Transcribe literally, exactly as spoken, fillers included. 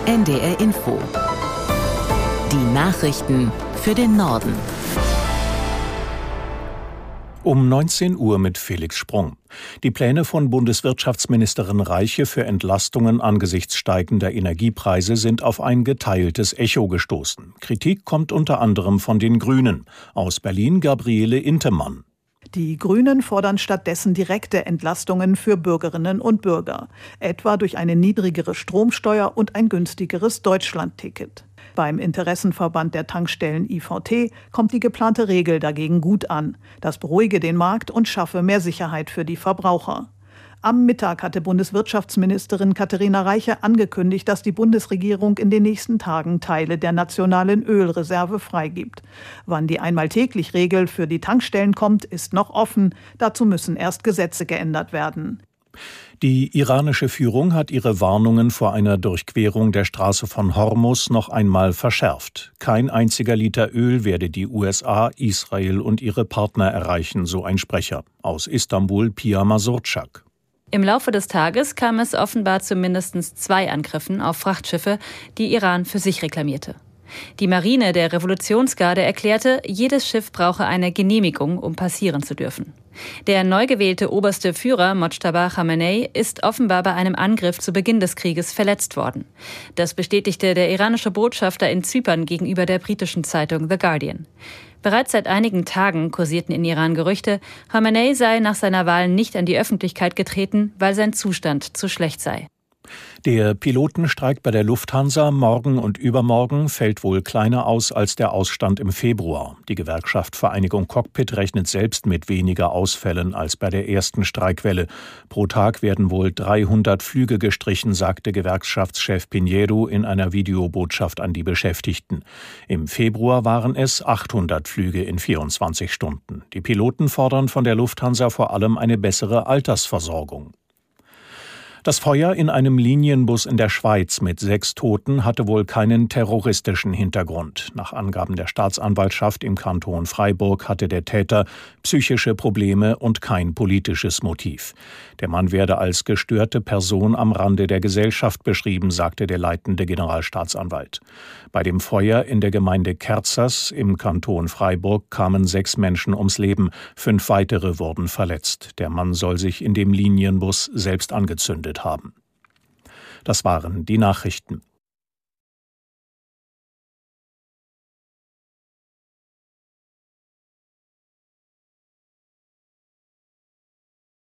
N D R Info. Die Nachrichten für den Norden. Um neunzehn Uhr mit Felix Sprung. Die Pläne von Bundeswirtschaftsministerin Reiche für Entlastungen angesichts steigender Energiepreise sind auf ein geteiltes Echo gestoßen. Kritik kommt unter anderem von den Grünen. Aus Berlin Gabriele Intemann. Die Grünen fordern stattdessen direkte Entlastungen für Bürgerinnen und Bürger, etwa durch eine niedrigere Stromsteuer und ein günstigeres Deutschlandticket. Beim Interessenverband der Tankstellen I V T kommt die geplante Regel dagegen gut an. Das beruhige den Markt und schaffe mehr Sicherheit für die Verbraucher. Am Mittag hatte Bundeswirtschaftsministerin Katharina Reiche angekündigt, dass die Bundesregierung in den nächsten Tagen Teile der nationalen Ölreserve freigibt. Wann die Einmal-täglich-Regel für die Tankstellen kommt, ist noch offen. Dazu müssen erst Gesetze geändert werden. Die iranische Führung hat ihre Warnungen vor einer Durchquerung der Straße von Hormuz noch einmal verschärft. Kein einziger Liter Öl werde die U S A, Israel und ihre Partner erreichen, so ein Sprecher. Aus Istanbul Pia Mazurczak. Im Laufe des Tages kam es offenbar zu mindestens zwei Angriffen auf Frachtschiffe, die Iran für sich reklamierte. Die Marine der Revolutionsgarde erklärte, jedes Schiff brauche eine Genehmigung, um passieren zu dürfen. Der neu gewählte oberste Führer Mojtaba Khamenei ist offenbar bei einem Angriff zu Beginn des Krieges verletzt worden. Das bestätigte der iranische Botschafter in Zypern gegenüber der britischen Zeitung The Guardian. Bereits seit einigen Tagen kursierten in Iran Gerüchte, Khamenei sei nach seiner Wahl nicht an die Öffentlichkeit getreten, weil sein Zustand zu schlecht sei. Der Pilotenstreik bei der Lufthansa morgen und übermorgen fällt wohl kleiner aus als der Ausstand im Februar. Die Gewerkschaft Vereinigung Cockpit rechnet selbst mit weniger Ausfällen als bei der ersten Streikwelle. Pro Tag werden wohl dreihundert Flüge gestrichen, sagte Gewerkschaftschef Pinheiro in einer Videobotschaft an die Beschäftigten. Im Februar waren es achthundert Flüge in vierundzwanzig Stunden. Die Piloten fordern von der Lufthansa vor allem eine bessere Altersversorgung. Das Feuer in einem Linienbus in der Schweiz mit sechs Toten hatte wohl keinen terroristischen Hintergrund. Nach Angaben der Staatsanwaltschaft im Kanton Freiburg hatte der Täter psychische Probleme und kein politisches Motiv. Der Mann werde als gestörte Person am Rande der Gesellschaft beschrieben, sagte der leitende Generalstaatsanwalt. Bei dem Feuer in der Gemeinde Kerzers im Kanton Freiburg kamen sechs Menschen ums Leben, fünf weitere wurden verletzt. Der Mann soll sich in dem Linienbus selbst angezündet haben. Das waren die Nachrichten.